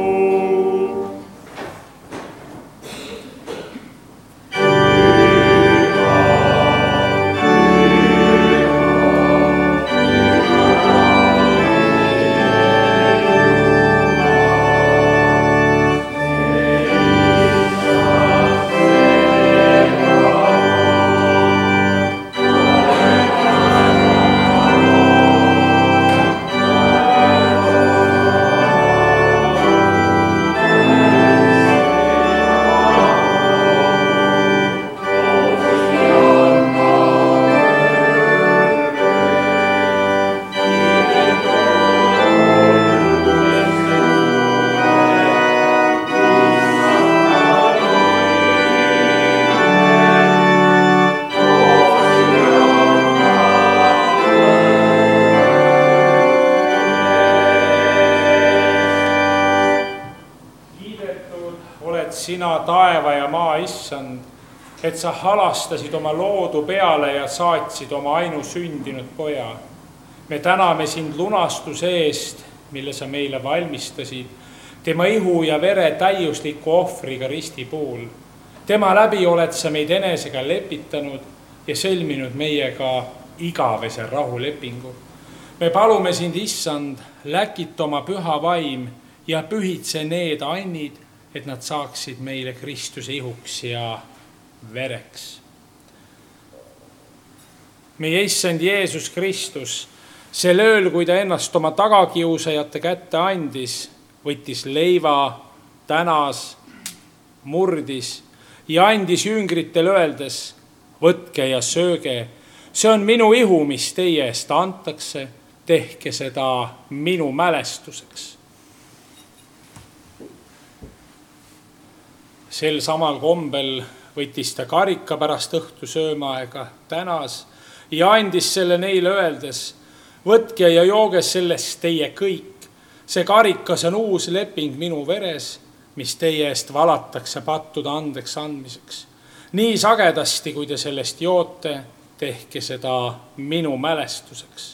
Sina, taeva ja maa Issand, et sa halastasid oma loodu peale ja saatsid oma ainusündinud poja. Me täname sind lunastuse eest, mille sa meile valmistasid, tema ihu ja vere täiusliku ohvriga risti puul. Tema läbi oled sa meid enesega lepitanud ja sõlminud meiega igavese rahulepingu. Me palume sind, Issand, läkita oma püha vaim ja pühitse need annid, et nad saaksid meile Kristuse ihuks ja vereks. Meie Issand Jeesus Kristus, sel ööl, kui ta ennast oma tagakiusajate kätte andis, võttis leiva, tänas, murdis ja andis jüngritele öeldes, võtke ja sööge, see on minu ihu, mis teie eest antakse, tehke seda minu mälestuseks. Sel samal kombel võttis ta karika pärast õhtu söömaaega, tänas ja andis selle neile öeldes, võtke ja jooge sellest teie kõik. See karikas on uus leping minu veres, mis teie eest valatakse pattude andeks andmiseks. Nii sagedasti, kui te sellest joote, tehke seda minu mälestuseks.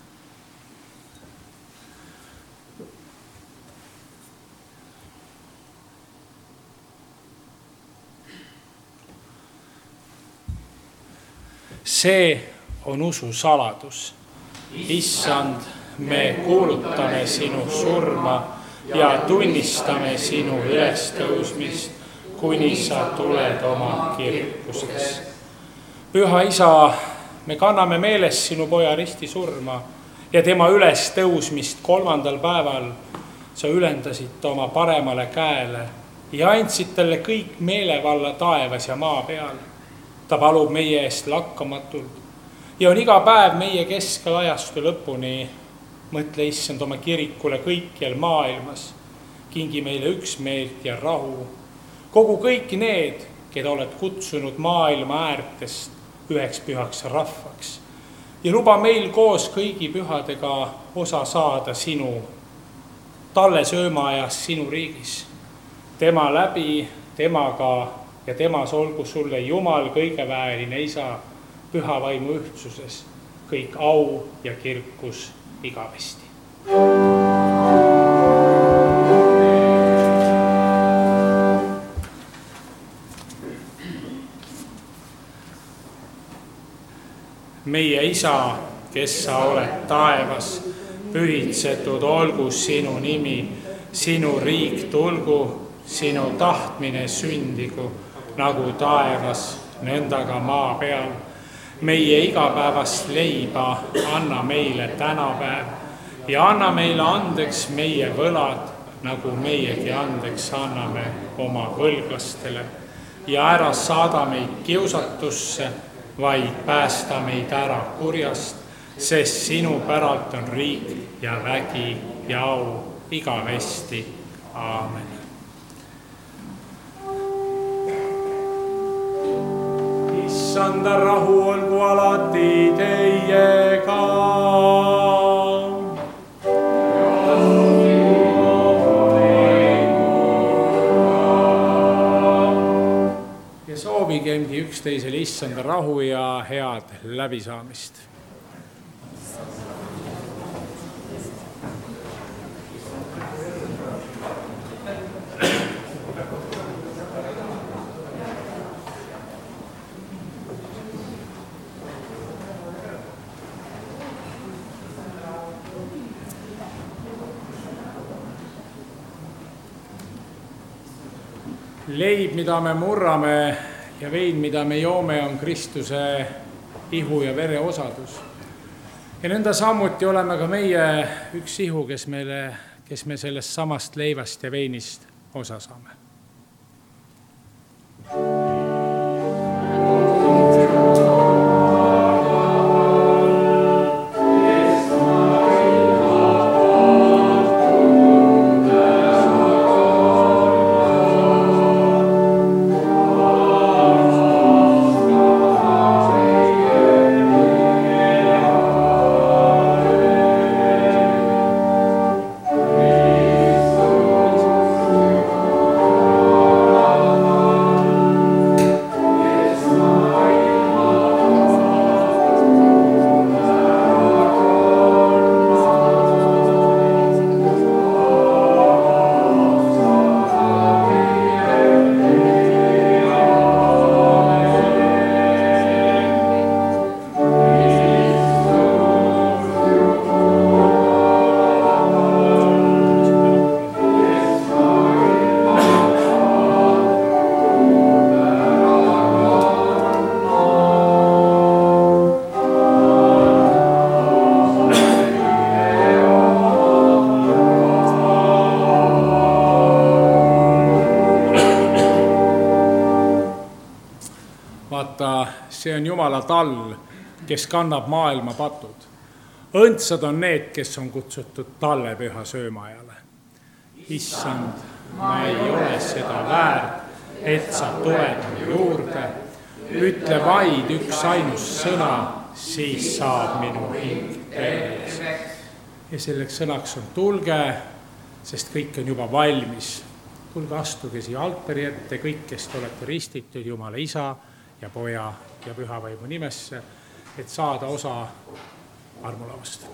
See on usu saladus. Issand, me kuulutame sinu surma ja tunnistame sinu ülestõusmist, kuni sa tuled oma kirkuses. Püha Isa, me kanname meeles sinu poja risti surma ja tema ülestõusmist 3. päeval. Sa ülendasid ta oma paremale käele ja andsid talle kõik meelevalla taevas ja maa peal. Ta palub meie eest lakkamatult ja on iga päev meie keskel ajastu lõpuni. Mõtle, Issand, oma kirikule kõikjal maailmas. Kingi meile üksmeelt ja rahu. Kogu kõik need, keda oled kutsunud maailma äärtest üheks pühaks rahvaks. Ja luba meil koos kõigi pühadega osa saada sinu talle söömaajas sinu riigis. Tema läbi, temaga ja temas olgu sulle Jumal kõige vääriline Isa püha vaimu ühtsuses, kõik au ja kirkus igavesti. Meie Isa, kes sa oled taevas, pühitsetud olgu sinu nimi, sinu riik tulgu, sinu tahtmine sündigu, nagu taevas, nõnda ka maa peal. Meie igapäevast leiba anna meile tänapäev ja anna meile andeks meie võlad, nagu meiegi andeks anname oma võlglastele ja ära saada meid kiusatusse, vaid päästa meid ära kurjast, sest sinu päralt on riik ja vägi ja au igavesti. Aamen. Issanda rahu olgu alati teiega. Ja soovigemgi üksteisele issanda rahu ja head läbisaamist. Leib, mida me murrame ja vein, mida me joome, on Kristuse ihu ja vere osadus. Ja nõnda samuti oleme ka meie üks ihu, kes me sellest samast leivast ja veinist osa saame. See on Jumala tall, kes kannab maailma patud. Õndsad on need, kes on kutsutud talle püha söömaajale. Issand, ma ei ole seda väärt, et sa tuled juurde. Ütle vaid üks ainus sõna, siis saab minu hing terveks. Ja selleks sõnaks on tulge, sest kõik on juba valmis. Tulge, astuge siia altari ette, kõik, kes te olete ristitud Jumala Isa ja Poja ja Püha Vaimu nimesse, et saada osa armulavast.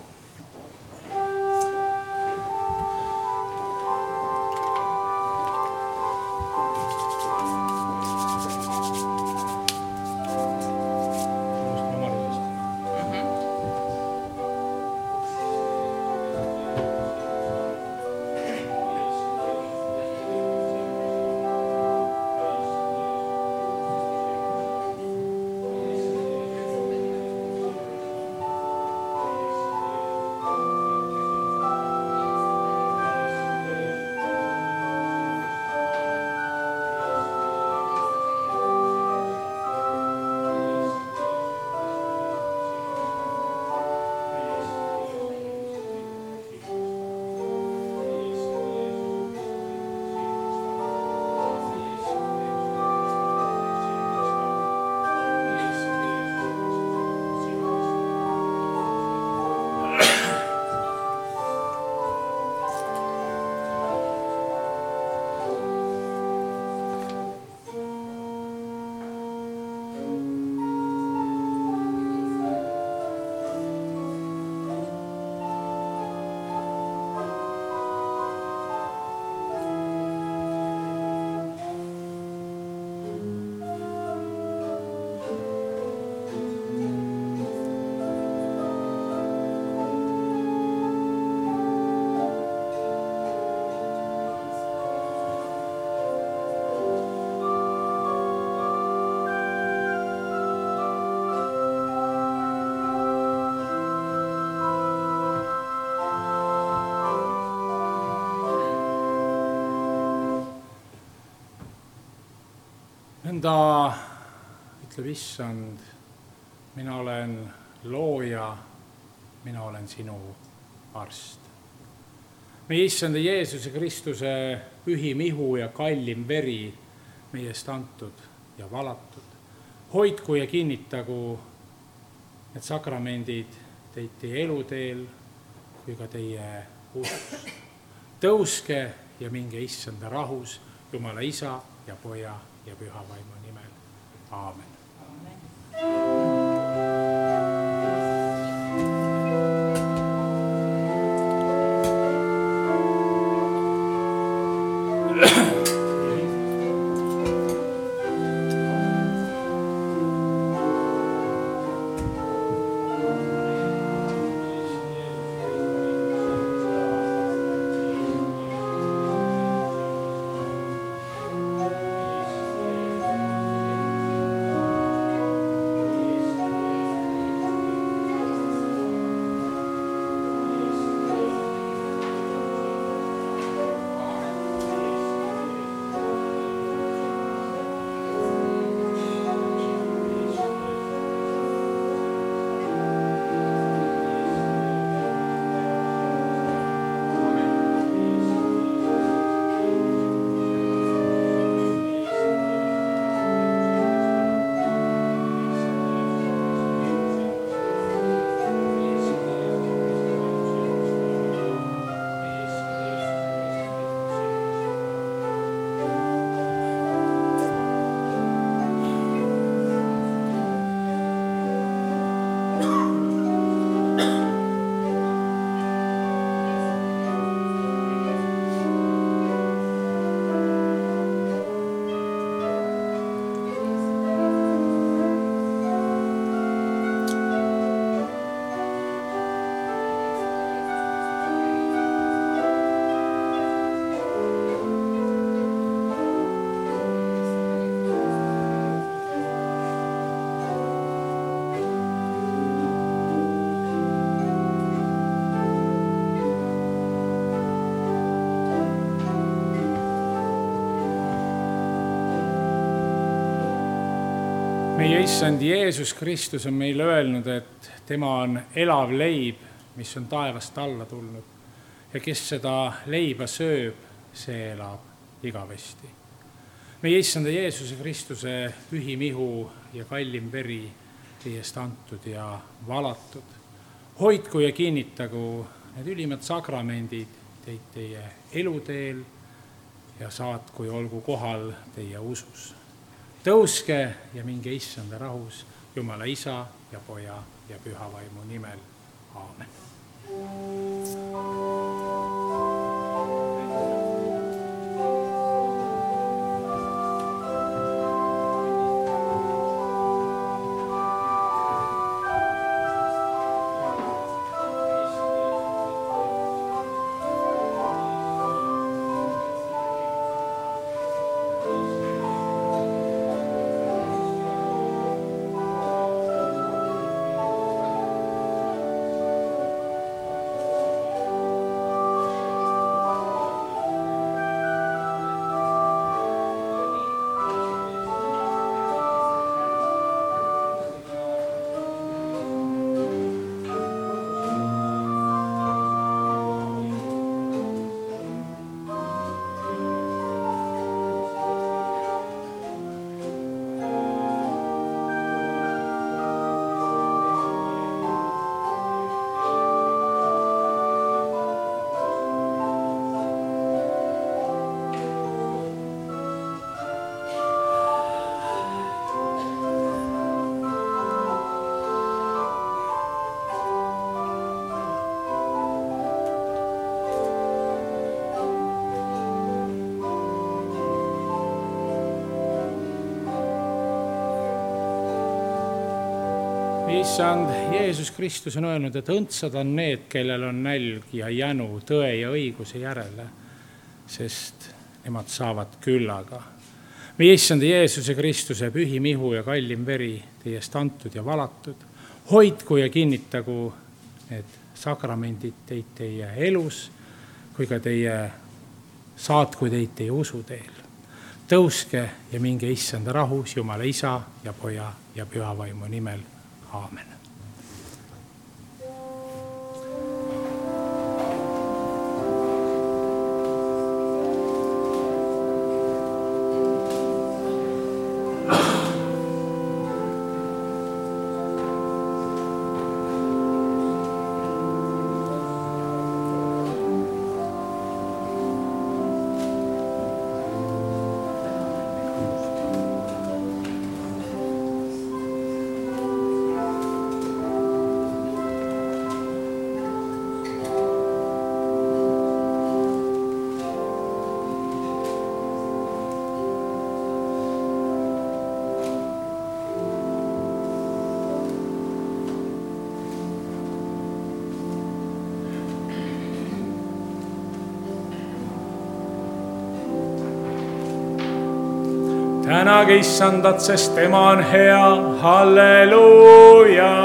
nõnda ütleb Issand, mina olen looja, mina olen sinu arst. Meie Issanda Jeesuse Kristuse pühim ihu ja kallim veri meie eest antud ja valatud. Hoidku ja kinnitagu need sakramendid teid teie eluteel kui ka teie usus. Tõuske ja minge Issanda rahus, Jumala Isa ja Poja ja Püha Vaimu nimel. Aamen. Meie Issand Jeesus Kristus on meile öelnud, et tema on elav leib, mis on taevast alla tulnud. Ja kes seda leiba sööb, see elab igavesti. Meie Issanda Jeesuse Kristuse pühim ihu ja kallim veri teist antud ja valatud. Hoidku ja kinnitagu need ülimad sakramendid teid teie eluteel ja saatku ja olgu kohal teie usus. Tõuske ja minge Issanda rahus, Jumala Isa ja Poja ja Püha Vaimu nimel. Aamen. Issand Jeesus Kristus on öelnud, et õndsad on need, kellel on nälg ja jänu tõe ja õiguse järele, sest nemad saavad küllaga. Meie Issand Jeesuse Kristuse pühim ihu ja kallim veri teist antud ja valatud. Hoidku ja kinnitagu need sakramendid teid teie elus, kui ka saatku teid teie usu teel. tõuske ja minge issanda rahus Jumala Isa ja Poja ja Püha Vaimu nimel. Aamen. tänage issandat, sest tema on hea, halleluuja.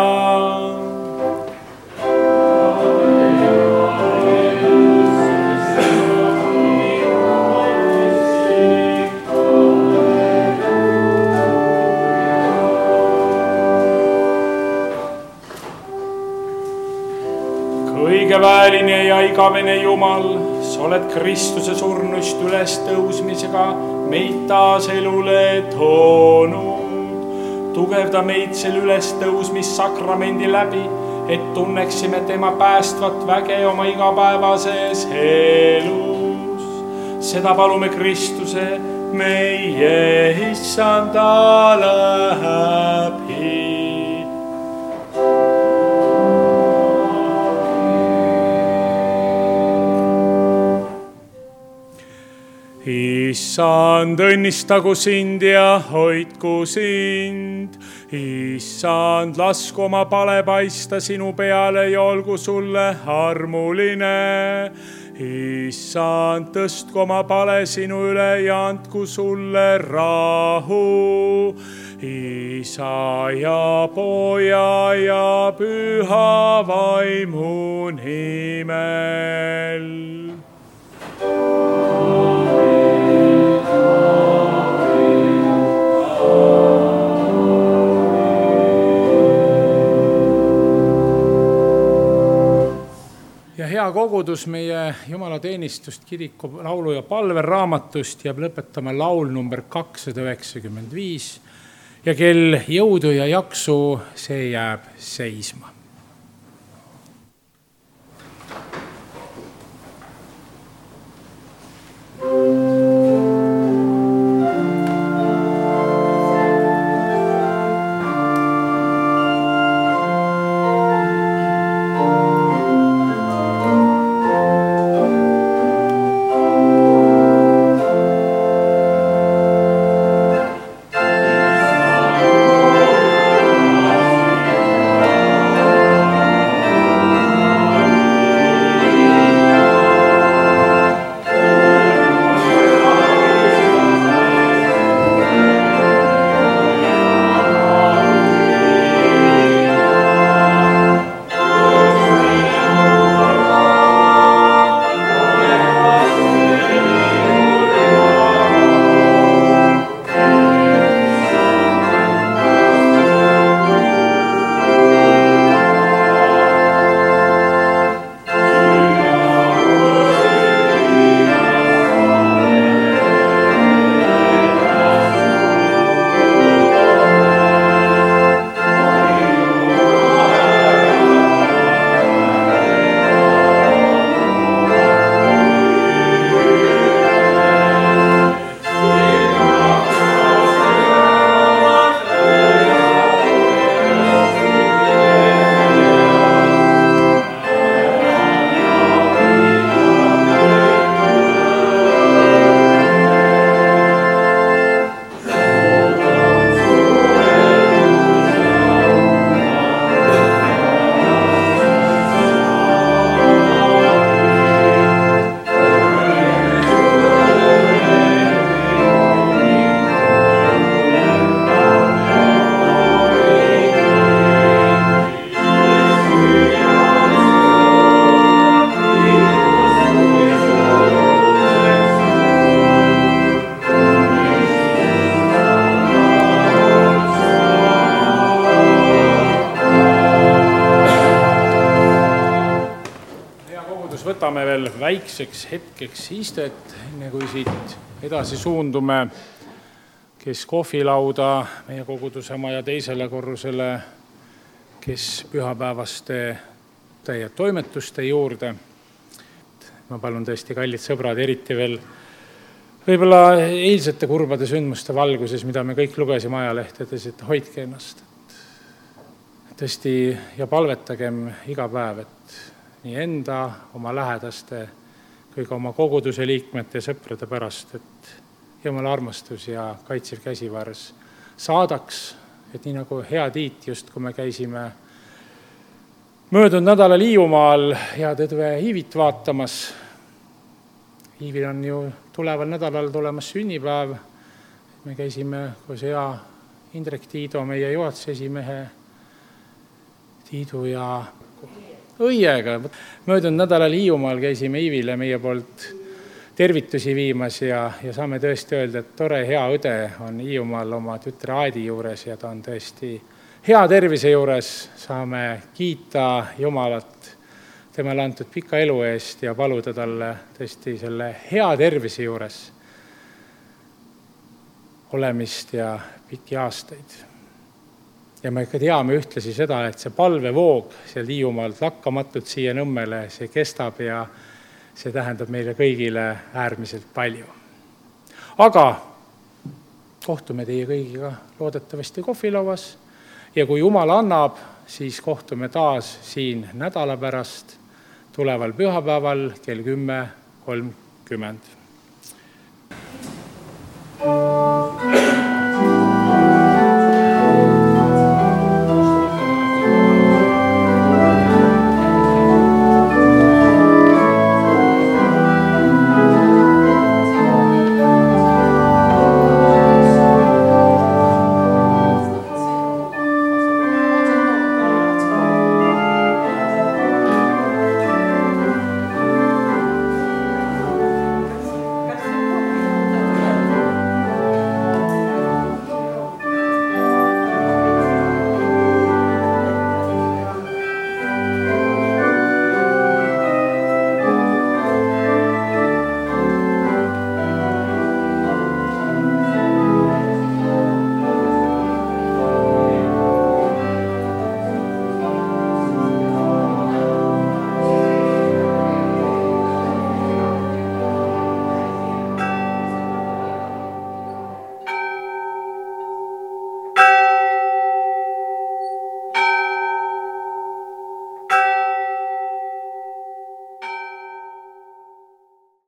kõigeväeline ja igavene Jumal, sa oled Kristuse surnuist üles tõusmisega meid taas elule toonud. Tugevda meid sel ülestõusmissakramendi läbi, et tunneksime tema päästvat väge oma igapäevases elus. Seda palume Kristuse meie issanda läbi. Issand, õnnistagu sind ja hoidku sind. Issand, lasku oma pale paista sinu peale ja olgu sulle armuline. Issand, tõstku oma pale sinu üle ja andku sulle rahu. Isa ja Poja ja Püha Vaimu nimel. Ja hea kogudus meie jumalateenistust kiriku laulu- ja palveraamatust jääb lõpetama laul number 295 ja kel jõudu ja jaksu, see jääb seisma. Issand, võtame veel väikseks hetkeks istet, enne kui siit edasi suundume kes kohvilauda meie koguduse maja teisele korrusele, kes pühapäevaste ja toimetuste juurde. Ma palun tõesti, kallid sõbrad, eriti veel võib-olla eilsete kurbade sündmuste valguses, mida me kõik lugesime ajalehtedes, et hoidke ennast. Tõesti ja palvetagem iga päev, et nii enda, oma lähedaste kui ka oma koguduse liikmete ja sõprade pärast, et Jumala armastus ja kaitsev käsivars saadaks, et nii nagu hea Tiit, just kui me käisime möödunud nädalal Hiiumaal head õdve Iivit vaatamas. Iivil on ju tuleval nädalal tulemas sünnipäev. Me käisime koos hea Indrek Tiido, meie juhatuse esimehe Tiidu ja õiega. Möödunud nädalal Hiiumaal käisime Iivile meie poolt tervitusi viimas ja saame tõesti öelda, et tore hea õde on Hiiumaal oma tütre Aedi juures ja ta on tõesti hea tervise juures. Saame kiita Jumalat temale antud pika elu eest ja paluda talle tõesti selle hea tervise juures olemist ja pikki aastaid. Ja me ka teame ühtlasi seda, et see palvevoog seal Hiiumaalt lakkamatult siia Nõmmele, see kestab ja see tähendab meile kõigile äärmiselt palju. Aga kohtume teie kõigiga loodetavasti kohvilauas ja kui Jumal annab, siis kohtume taas siin nädala pärast tuleval pühapäeval kell 10:30.